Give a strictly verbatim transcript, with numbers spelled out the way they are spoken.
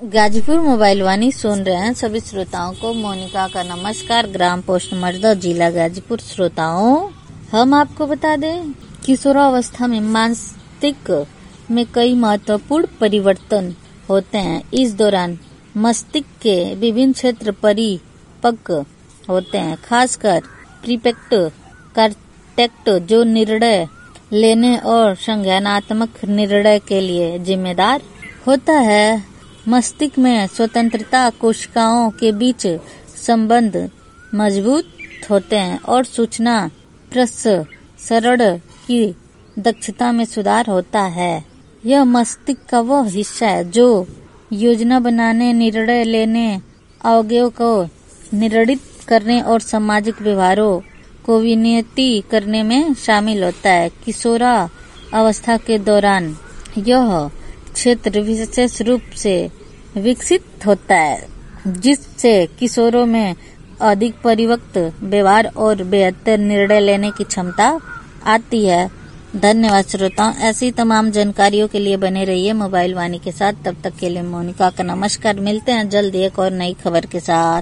Ghazipur mobile वाणी सुन रहे हैं सभी श्रोताओं को मोनिका का नमस्कार। ग्राम पोस्ट मर्दा, जिला गाजीपुर। श्रोताओं, हम आपको बता दें, किशोरावस्था में मानसिक में कई महत्वपूर्ण परिवर्तन होते हैं। इस दौरान मस्तिष्क के विभिन्न क्षेत्र परिपक्व होते हैं, खासकर प्रीपेक्ट कार्टेक्ट, जो निर्णय लेने और संज्ञानात्मक निर्णय के लिए जिम्मेदार होता है। मस्तिष्क में स्वतंत्रता कोशिकाओं के बीच संबंध मजबूत होते हैं और सूचना प्रसंस्करण की दक्षता में सुधार होता है। यह मस्तिष्क का वह हिस्सा है जो योजना बनाने, निर्णय लेने, अवयवों को निर्णित करने और सामाजिक व्यवहारों को विनियमित करने में शामिल होता है। किशोरावस्था के दौरान यह क्षेत्र विशेष रूप से विकसित होता है, जिससे किशोरों में अधिक परिपक्व व्यवहार और बेहतर निर्णय लेने की क्षमता आती है। धन्यवाद श्रोताओं। ऐसी तमाम जानकारियों के लिए बने रहिए मोबाइल वाणी के साथ। तब तक के लिए मोनिका का नमस्कार। मिलते हैं जल्द एक और नई खबर के साथ।